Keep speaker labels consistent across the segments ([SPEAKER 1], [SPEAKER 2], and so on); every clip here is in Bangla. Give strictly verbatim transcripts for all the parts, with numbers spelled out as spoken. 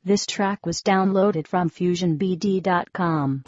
[SPEAKER 1] This track was downloaded from fusion b d dot com.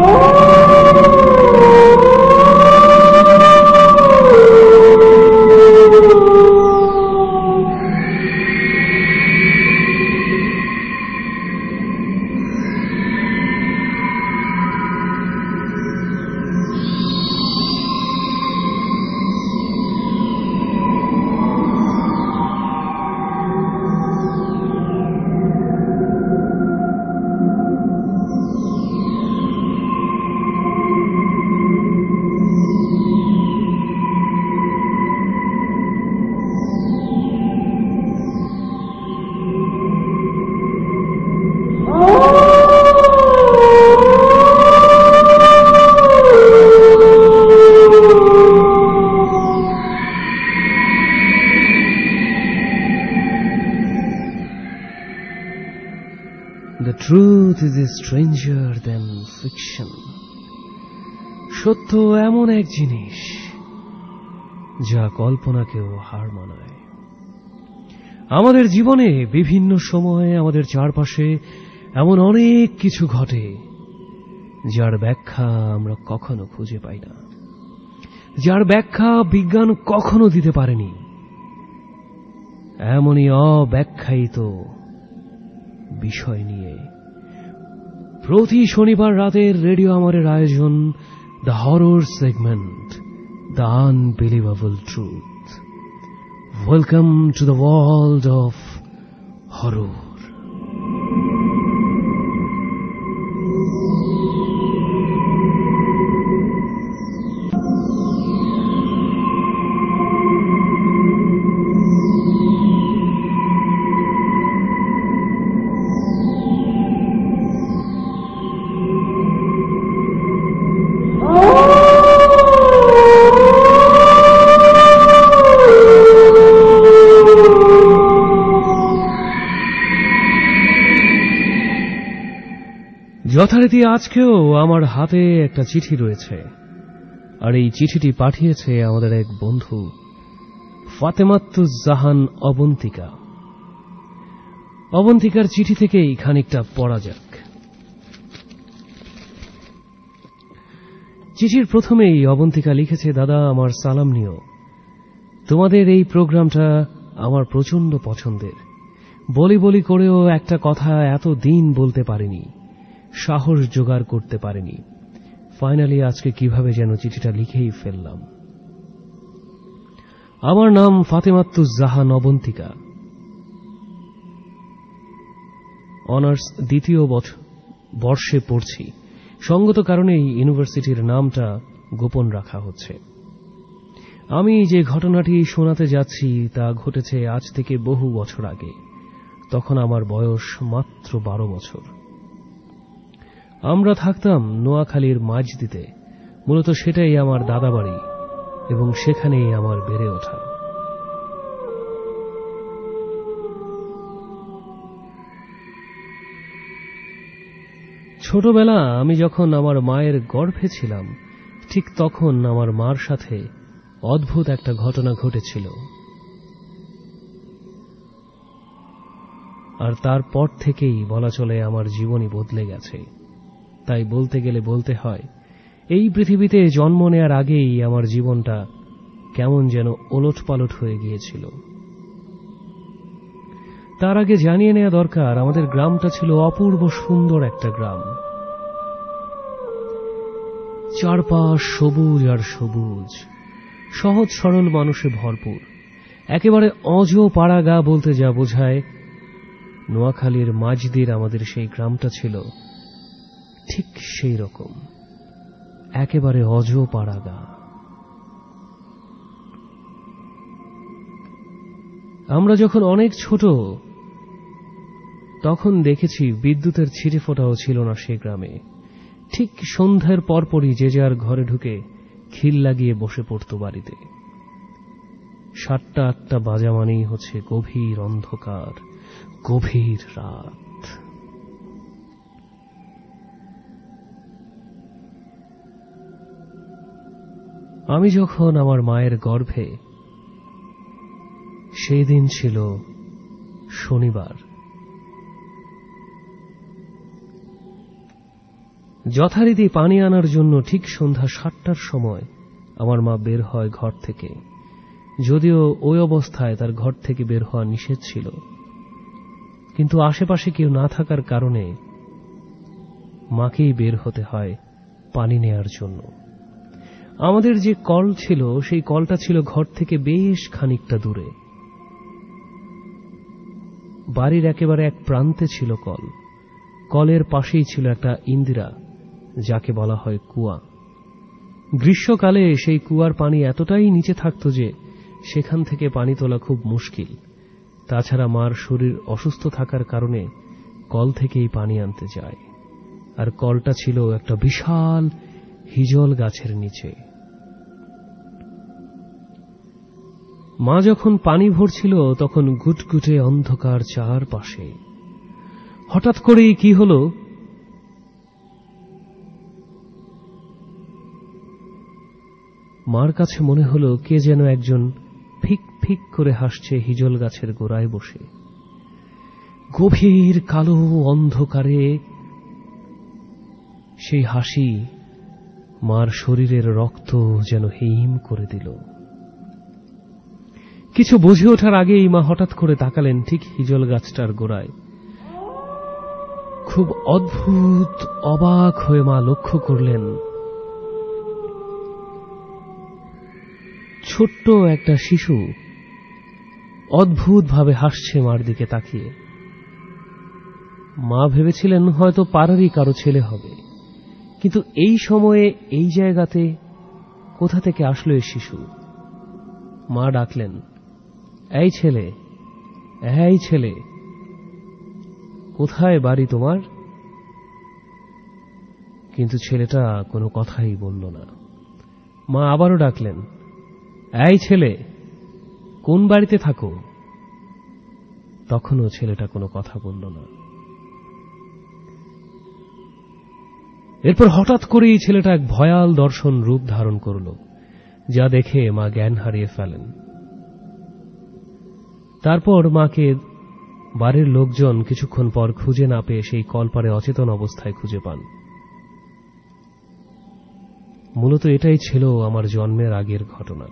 [SPEAKER 2] The truth is stranger than fiction. সত্য এমন এক জিনিস যা কল্পনাকেও হার মানায়। আমাদের জীবনে বিভিন্ন সময়ে আমাদের চারপাশে এমন অনেক কিছু ঘটে যার ব্যাখ্যা আমরা কখনো খুঁজে পাই না, যার ব্যাখ্যা বিজ্ঞান কখনো দিতে পারেনি। এমনই অব্যাখ্যায়িত বিষয় নিয়ে প্রতি শনিবার রাতের রেডিও আমারের আয়োজন the horror segment, the unbelievable truth. Welcome to the world of horror. যথারীতি আজকেও আমার হাতে একটা চিঠি রয়েছে, আর এই চিঠিটি পাঠিয়েছে আমাদের এক বন্ধু ফাতেমাতুজ্জাহান অবন্তিকা। অবন্তিকার চিঠি থেকেই খানিকটা পড়া যাক। চিঠির প্রথমেই অবন্তিকা লিখেছে, দাদা আমার সালাম নিও। তোমাদের এই প্রোগ্রামটা আমার প্রচন্ড পছন্দের। বলি বলি করেও একটা কথা এত দিন বলতে পারিনি, সাহস জোগাড় করতে পারেনি। ফাইনালি আজকে কিভাবে যেন চিঠিটা লিখেই ফেললাম। আমার নাম ফাতেমাতুজ্জাহান অবন্তিকা। অনার্স দ্বিতীয় বর্ষে পড়ছি। সঙ্গত কারণেই ইউনিভার্সিটির নামটা গোপন রাখা হচ্ছে। আমি যে ঘটনাটি শোনাতে যাচ্ছি তা ঘটেছে আজ থেকে বহু বছর আগে। তখন আমার বয়স মাত্র বারো বছর। আমরা থাকতাম নোয়াখালীর মাঝদিতে। মূলত সেটাই আমার দাদা বাড়ি এবং সেখানেই আমার বেড়ে ওঠা। ছোটবেলা আমি যখন আমার মায়ের গর্ভে ছিলাম, ঠিক তখন আমার মার সাথে অদ্ভুত একটা ঘটনা ঘটেছিল। আর তারপর থেকেই বলা চলে আমার জীবনই বদলে গেছে। তাই বলতে গেলে বলতে হয়, এই পৃথিবীতে জন্ম নেয়ার আগেই আমার জীবনটা কেমন যেন ওলটপালট হয়ে গিয়েছিল। তার আগে জানিয়ে নেওয়া দরকার, আমাদের গ্রামটা ছিল অপূর্ব সুন্দর একটা গ্রাম। চারপাশ সবুজ আর সবুজ, সহজ সরল মানুষে ভরপুর। একেবারে অজ পাড়া গা বলতে যা বোঝায়, নোয়াখালীর মাঝদির আমাদের সেই গ্রামটা ছিল ঠিক সেই রকম, একেবারে অজ পাড়া গা। আমরা যখন অনেক ছোট তখন দেখেছি বিদ্যুতের ছিটে ফোঁটাও ছিল না সে গ্রামে। ঠিক সন্ধ্যার পরপরই যে যার ঘরে ঢুকে খিল লাগিয়ে বসে পড়ত বাড়িতে। সাতটা আটটা বাজা মানেই হচ্ছে গভীর অন্ধকার, গভীর রাত। আমি যখন আমার মায়ের গর্ভে, সেই দিন ছিল শনিবার। যথারীতি পানি আনার জন্য ঠিক সন্ধ্যা সাতটার সময় আমার মা বের হয় ঘর থেকে, যদিও ওই অবস্থায় তার ঘর থেকে বের হওয়া নিষেধ ছিল, কিন্তু আশেপাশে কেউ না থাকার কারণে মাকেই বের হতে হয় পানি নেয়ার জন্য। আমাদের যে কল ছিল সেই কলটা ছিল ঘর থেকে বেশ খানিকটা দূরে। বাড়ির একেবারে এক প্রান্তে ছিল কল। কলের পাশেই ছিল একটা ইন্দিরা, যাকে বলা হয় কুয়া। গ্রীষ্মকালে সেই কুয়ার পানি এতটাই নিচে থাকত যে সেখান থেকে পানি তোলা খুব মুশকিল। তাছাড়া মার শরীর অসুস্থ থাকার কারণে কল থেকেই পানি আনতে যায়। আর কলটা ছিল একটা বিশাল হিজল গাছের নিচে। মা যখন পানি ভরছিল তখন গুটগুটে অন্ধকার চারপাশে। হঠাৎ করেই কি হলো, মার কাছে মনে হলো কে যেন একজন ফিক ফিক করে হাসছে হিজল গাছের গোড়ায় বসে। গভীর কালো অন্ধকারে সেই হাসি মার শরীরের রক্ত যেন হিম করে দিল। কিছু বুঝে ওঠার আগেই মা হঠাৎ করে তাকালেন ঠিক হিজল গাছটার গোড়ায়। খুব অদ্ভুত অবাক হয়ে মা লক্ষ্য করলেন ছোট্ট একটা শিশু অদ্ভুতভাবে হাসছে মার দিকে তাকিয়ে। মা ভেবেছিলেন হয়তো পাড়ারই কারো ছেলে হবে, কিন্তু এই সময়ে এই জায়গাতে কোথা থেকে আসলো এই শিশু? মা ডাকলেন, এই ছেলে, এই ছেলে, কোথায় বাড়ি তোমার? কিন্তু ছেলেটা কোনো কথাই বলল না। মা আবারও ডাকলেন, এই ছেলে, কোন বাড়িতে থাকো? তখনও ছেলেটা কোনো কথা বলল না। এরপর হঠাৎ করেই ছেলেটা এক ভয়াল দর্শন রূপ ধারণ করল, যা দেখে মা জ্ঞান হারিয়ে ফেলেন। তারপর মাকে বাড়ির লোকজন কিছুক্ষণ পর খুঁজে না পেয়ে সেই কলপারে অচেতন অবস্থায় খুঁজে পান। মূলত এটাই ছিল আমার জন্মের আগের ঘটনা।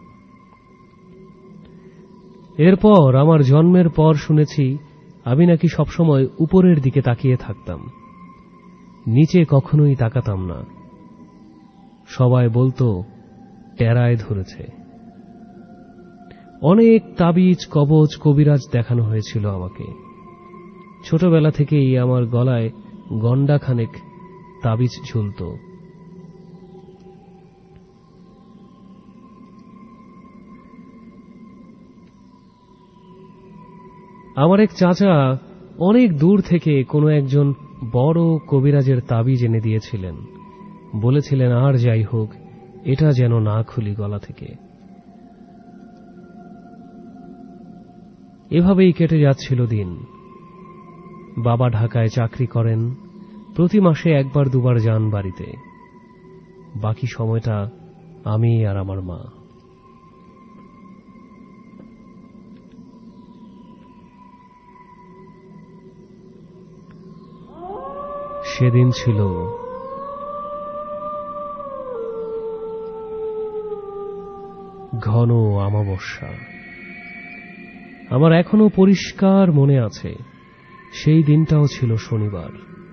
[SPEAKER 2] এরপর আমার জন্মের পর শুনেছি আমি নাকি সবসময় উপরের দিকে তাকিয়ে থাকতাম, নিচে কখনোই তাকাতাম না। সবাই বলতো টেরায় ধরেছে। অনেক তাবিজ, কবচ, কবিরাজ দেখানো হয়েছিল আমাকে। ছোটবেলা থেকেই আমার গলায় গন্ডা খানেক তাবিজ ঝুলত। আমার এক চাচা অনেক দূর থেকে কোনো একজন বড় কবিরাজের তাবিজ এনে দিয়েছিলেন। বলেছিলেন আর যাই হোক, এটা যেন না খুলি গলা থেকে। এভাবেই কেটে যাচ্ছিল দিন। বাবা ঢাকায় চাকরি করেন, প্রতি মাসে একবার দুবার যান বাড়িতে। বাকি সময়টা আমি আর আমার মা। সেদিন ছিল ঘন অমাবস্যা। আমার এখনো পরিষ্কার মনে আছে, সেই দিনটাও ছিল শনিবার।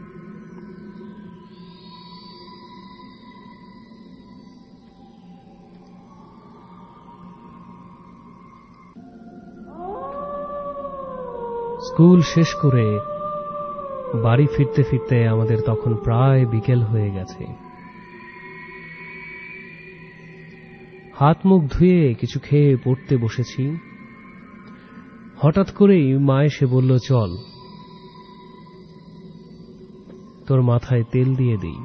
[SPEAKER 2] স্কুল শেষ করে বাড়ি ফিরতে ফিরতে আমাদের তখন প্রায় বিকেল হয়ে গেছে। হাত মুখ ধুয়ে কিছু খেয়ে পড়তে বসেছি। হঠাৎ করেই মা এসে বলল, চল তোর মাথায় তেল দিয়ে দিই।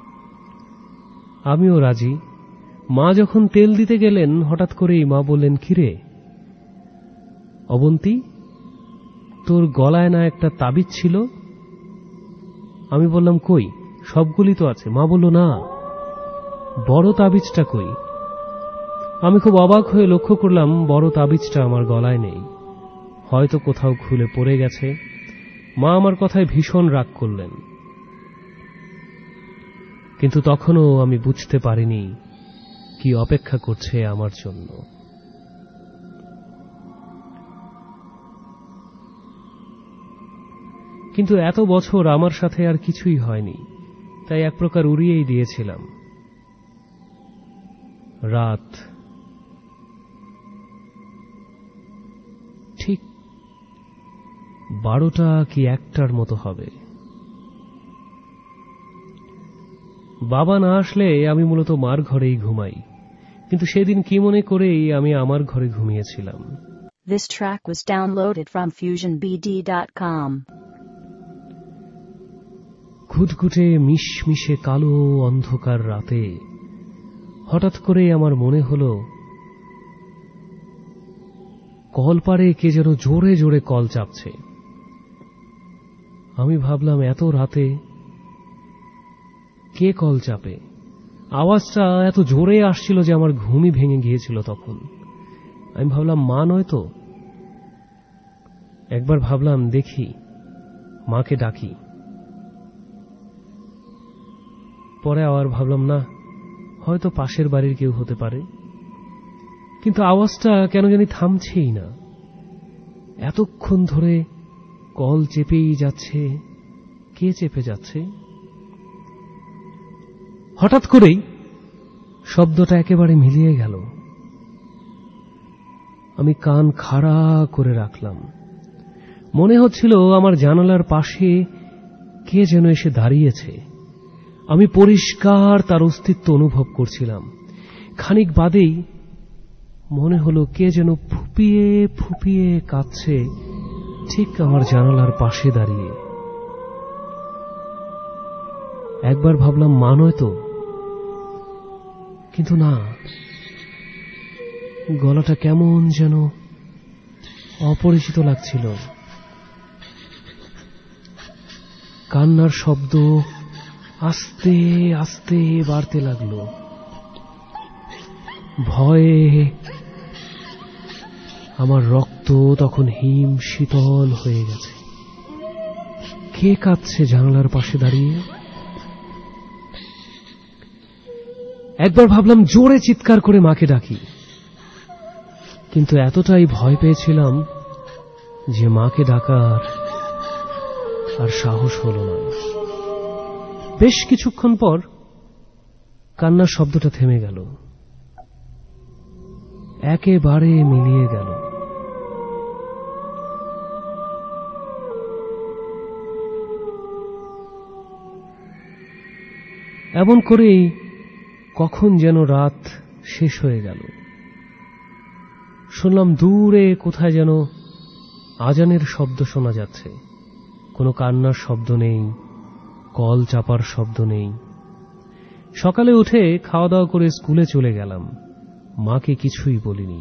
[SPEAKER 2] আমিও রাজি। মা যখন তেল দিতে গেলেন, হঠাৎ করেই মা বললেন, কিরে অবন্তী, তোর গলায় না একটা তাবিজ ছিল? আমি বললাম, কই, সবগুলি তো আছে। মা বলল, না, বড় তাবিজটা কই? আমি খুব অবাক হয়ে লক্ষ্য করলাম বড় তাবিজটা আমার গলায় নেই, হয়তো কোথাও খুলে পড়ে গেছে। মা আমার কথায় ভীষণ রাগ করলেন। কিন্তু তখনও আমি বুঝতে পারিনি কি অপেক্ষা করছে আমার জন্য। কিন্তু এত বছর আমার সাথে আর কিছুই হয়নি, তাই এক প্রকার উড়িয়েই দিয়েছিলাম। রাত ঠিক বারোটা কি একটার মতো হবে। বাবা না আসলে আমি মূলত মার ঘরেই ঘুমাই, কিন্তু সেদিন কি মনে করেই আমি আমার ঘরে ঘুমিয়েছিলাম।
[SPEAKER 1] This track was downloaded from fusion b d dot com.
[SPEAKER 2] ঘুটঘুটে মিশমিশে কালো অন্ধকার রাতে হঠাৎ করে আমার মনে হল কলপারে কে যেন জোরে জোরে কল চাপছে। আমি ভাবলাম এত রাতে কে কল চাপে? আওয়াজটা এত জোরে আসছিল যে আমার ঘুমই ভেঙে গিয়েছিল তখন। আমি ভাবলাম মা নয় তো। একবার ভাবলাম দেখি, মাকে ডাকি। পরে আবার ভাবলাম না, হয়তো পাশের বাড়ির কেউ হতে পারে। কিন্তু আওয়াজটা কেন জানি থামছেই না। এতক্ষণ ধরে কল চেপেই যাচ্ছে। কে চেপে যাচ্ছে? হঠাৎ করেই শব্দটা একেবারে মিলিয়ে গেল। আমি কান খাড়া করে রাখলাম। মনে হচ্ছিল আমার জানালার পাশে কে যেন এসে দাঁড়িয়েছে। আমি পরিষ্কার তার অস্তিত্ব অনুভব করছিলাম। খানিক বাদেই মনে হলো কে যেন ফুপিয়ে ফুপিয়ে কাঁদছে ঠিক আমার জানালার পাশে দাঁড়িয়ে। একবার ভাবলাম মা নয় তো, কিন্তু না, গলাটা কেমন যেন অপরিচিত লাগছিল। কান্নার শব্দ আস্তে আস্তে বাড়তে লাগলো। ভয়ে আমার রক্ত তখন হিম শীতল হয়ে গেছে। কে কাঁদছে জানালার পাশে দাঁড়িয়ে? একবার ভাবলাম জোরে চিৎকার করে মাকে ডাকি, কিন্তু এতটাই ভয় পেয়েছিলাম যে মাকে ডাকার আর সাহস হল না। বেশ কিছুক্ষণ পর কান্নার শব্দটা থেমে গেল, একেবারে মিলিয়ে গেল। এমন করেই কখন যেন রাত শেষ হয়ে গেল। শুনলাম দূরে কোথায় যেন আজানের শব্দ শোনা যাচ্ছে। কোনো কান্নার শব্দ নেই, কল চাপার শব্দ নেই। সকালে উঠে খাওয়া দাওয়া করে স্কুলে চলে গেলাম। মাকে কিছুই বলিনি।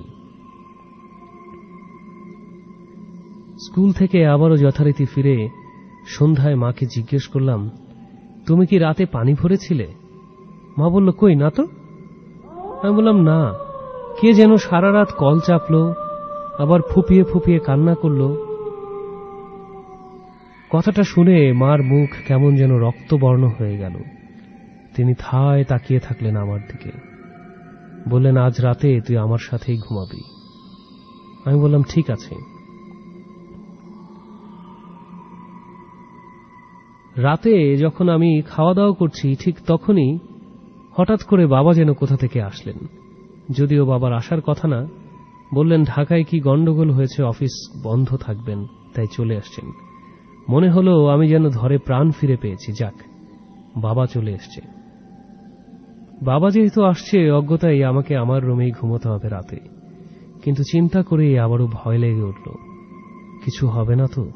[SPEAKER 2] স্কুল থেকে আবারও যথারীতি ফিরে সন্ধ্যায় মাকে জিজ্ঞেস করলাম, তুমি কি রাতে পানি ভরেছিলে? মা বলল, কই না তো। আমি বললাম, না, কে যেন সারা রাত কল চাপলো, আবার ফুপিয়ে ফুপিয়ে কান্না করল। কথাটা শুনে মার মুখ কেমন যেন রক্তবর্ণ হয়ে গেল। তিনি থায় তাকিয়ে থাকলেন আমার দিকে। বললেন, আজ রাতে তুই আমার সাথেই ঘুমাবি। আমি বললাম, ঠিক আছে। রাতে যখন আমি খাওয়া দাওয়া করছি ঠিক তখনই হঠাৎ করে বাবা যেন কোথা থেকে আসলেন। যদিও বাবার আসার কথা না, বললেন ঢাকায় কি গন্ডগোল হয়েছে, অফিস বন্ধ থাকবেন, তাই চলে আসছেন। মনে হলো আমি যেন ধরে প্রাণ ফিরে পেয়েছি। যাক, বাবা চলে এসছে। বাবা যেহেতু আসছে, অজ্ঞতাই আমাকে আমার রুমেই ঘুমোতে হবে রাতে। কিন্তু চিন্তা করেই আবারও ভয় লেগে উঠল, কিছু হবে না তো।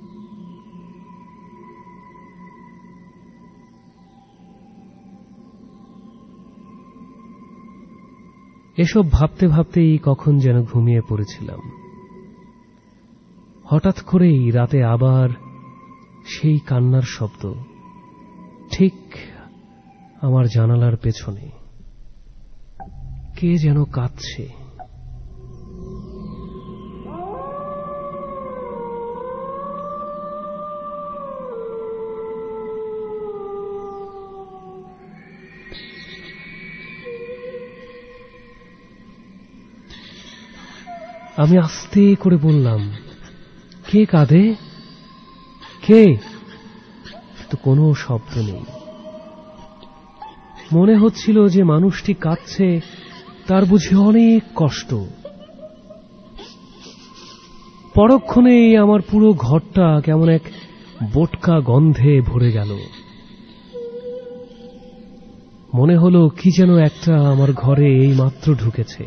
[SPEAKER 2] এসব ভাবতে ভাবতেই কখন যেন ঘুমিয়ে পড়েছিলাম। হঠাৎ করেই রাতে আবার সেই কান্নার শব্দ, ঠিক আমার জানালার পেছনে কে যেন কাঁদছে। আমি আস্তে করে বললাম, কে কাঁদে? কে? তো কোনো শব্দ নেই। মনে হচ্ছিল যে মানুষটি কাঁদছে, তার বুঝি অনেক কষ্ট। পরক্ষণে আমার পুরো ঘরটা কেমন এক বোটকা গন্ধে ভরে গেল। মনে হলো কি যেন একটা আমার ঘরে এই মাত্র ঢুকেছে।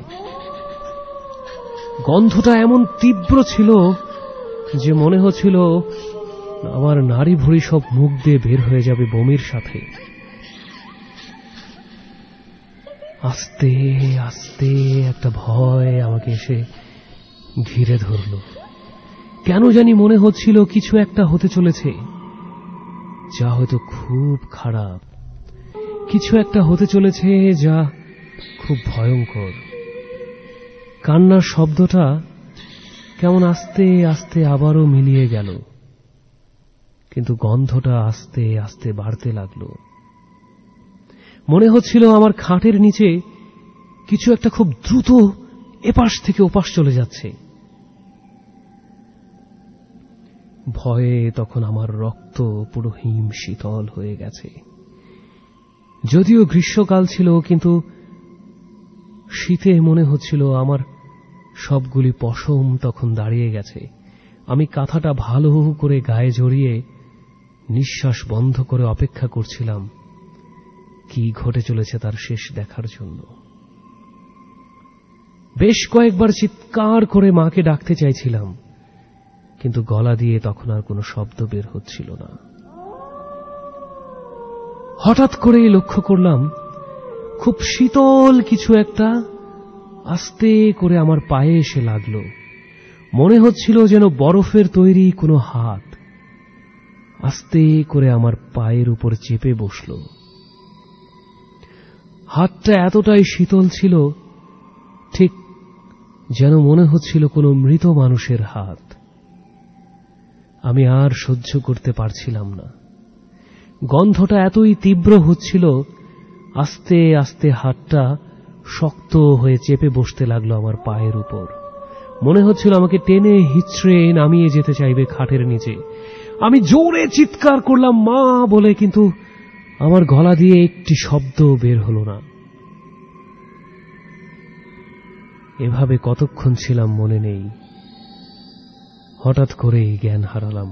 [SPEAKER 2] গন্ধটা এমন তীব্র ছিল যে মনে হচ্ছিল আমার নাড়ি ভুঁড়ি সব মুখ দিয়ে বের হয়ে যাবে বমির সাথে। আস্তে আস্তে একটা ভয় আমাকে এসে ঘিরে ধরল। কেন জানি মনে হচ্ছিল কিছু একটা হতে চলেছে, যা হয়তো খুব খারাপ। কিছু একটা হতে চলেছে যা খুব ভয়ঙ্কর। কান্নার শব্দটা কেমন আস্তে আস্তে আবারও মিলিয়ে গেল, কিন্তু গন্ধটা আস্তে আস্তে বাড়তে লাগলো। মনে হচ্ছিল আমার খাটের নিচে কিছু একটা খুব দ্রুত এপাশ থেকে ওপাশ চলে যাচ্ছে। ভয়ে তখন আমার রক্ত পুরো হিম শীতল হয়ে গেছে। যদিও গ্রীষ্মকাল ছিল, কিন্তু শীতে মনে হচ্ছিল আমার সবগুলি পশম তখন দাঁড়িয়ে গেছে। আমি কাঁথাটা ভালো করে গায়ে জড়িয়ে নিঃশ্বাস বন্ধ করে অপেক্ষা করছিলাম কি ঘটে চলেছে তার শেষ দেখার জন্য। বেশ কয়েকবার চিৎকার করে মাকে ডাকতে চাইছিলাম, কিন্তু গলা দিয়ে তখন আর কোনো শব্দ বের হচ্ছিল না। হঠাৎ করে লক্ষ্য করলাম খুব শীতল কিছু একটা আস্তে করে আমার পায়ে এসে লাগলো। মনে হচ্ছিল যেন বরফের তৈরি কোনো হাত আস্তে করে আমার পায়ের উপর চেপে বসল। হাতটা এতটাই শীতল ছিল, ঠিক যেন মনে হচ্ছিল কোনো মৃত মানুষের হাত। আমি আর সহ্য করতে পারছিলাম না। গন্ধটা এতই তীব্র হচ্ছিল, আস্তে আস্তে হাতটা শক্ত হয়ে চেপে বসতে লাগলো আমার পায়ের উপর। মনে হচ্ছিল আমাকে টেনে হিচড়ে নামিয়ে যেতে চাইবে খাটের নিচে। আমি জোরে চিৎকার করলাম মা বলে, কিন্তু আমার গলা দিয়ে একটি শব্দ বের হলো না। এভাবে কতক্ষণ ছিলাম মনে নেই। হঠাৎ করেই জ্ঞান হারালাম।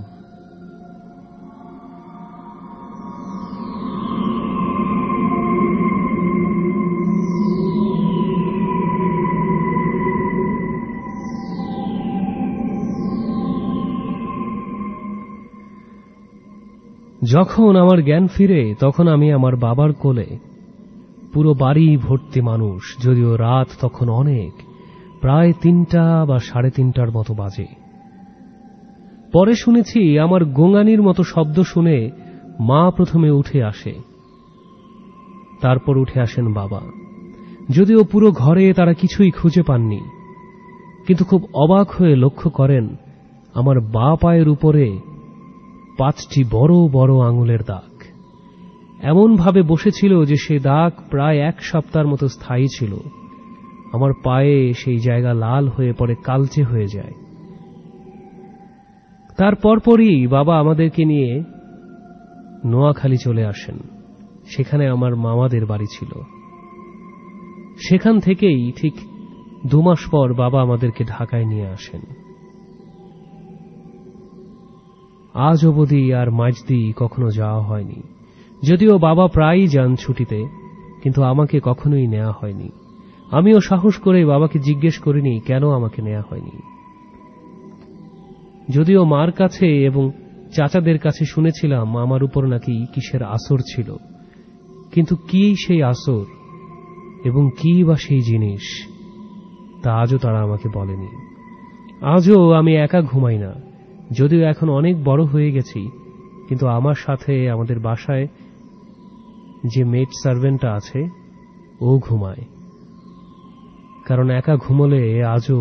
[SPEAKER 2] যখন আমার জ্ঞান ফিরে তখন আমি আমার বাবার কোলে। পুরো বাড়ি ভর্তি মানুষ, যদিও রাত তখন অনেক, প্রায় তিনটা বা সাড়ে তিনটার মতো বাজে। পরে শুনেছি আমার গোঙানির মতো শব্দ শুনে মা প্রথমে উঠে আসে, তারপর উঠে আসেন বাবা। যদিও পুরো ঘরে তারা কিছুই খুঁজে পাননি, কিন্তু খুব অবাক হয়ে লক্ষ্য করেন আমার বাঁ পায়ের উপরে পাঁচটি বড় বড় আঙুলের দাগ। এমন ভাবে বসেছিল যে সে দাগ প্রায় এক সপ্তাহের মতো স্থায়ী ছিল। আমার পায়ে সেই জায়গা লাল হয়ে পড়ে কালচে হয়ে যায়। তার পরপরই বাবা আমাদেরকে নিয়ে নোয়াখালী চলে আসেন। সেখানে আমার মামাদের বাড়ি ছিল। সেখান থেকেই ঠিক দু মাস পর বাবা আমাদেরকে ঢাকায় নিয়ে আসেন। আজ অবধি আর মাঝদি কখনো যাওয়া হয়নি। যদিও বাবা প্রায়ই যান ছুটিতে, কিন্তু আমাকে কখনোই নেওয়া হয়নি। আমিও সাহস করে বাবাকে জিজ্ঞেস করিনি কেন আমাকে নেওয়া হয়নি। যদিও মার কাছে এবং চাচাদের কাছে শুনেছিলাম আমার উপর নাকি কিসের আসর ছিল, কিন্তু কি সেই আসর এবং কি বা সেই জিনিস তা আজও তারা আমাকে বলেনি। আজও আমি একা ঘুমাই না, যদিও এখন অনেক বড় হয়ে গেছি, কিন্তু আমার সাথে আমাদের বাসায় যে মেড সার্ভেন্টটা আছে ও ঘুমায়। কারণ একা ঘুমলে আজও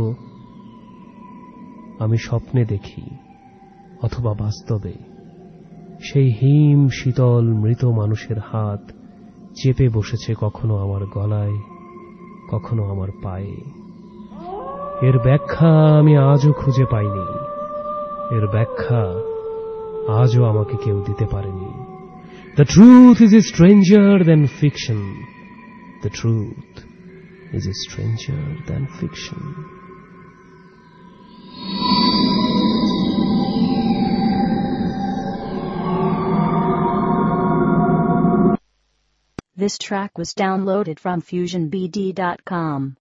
[SPEAKER 2] আমি স্বপ্নে দেখি অথবা বাস্তবে সেই হিম শীতল মৃত মানুষের হাত চেপে বসেছে কখনো আমার গলায়, কখনো আমার পায়ে। এর ব্যাখ্যা আমি আজও খুঁজে পাইনি, এর ব্যাখ্যা আজও আমাকে কেউ দিতে পারেনি। The truth is a stranger than fiction. The truth is a stranger than fiction.
[SPEAKER 1] This track was downloaded from fusion b d dot com.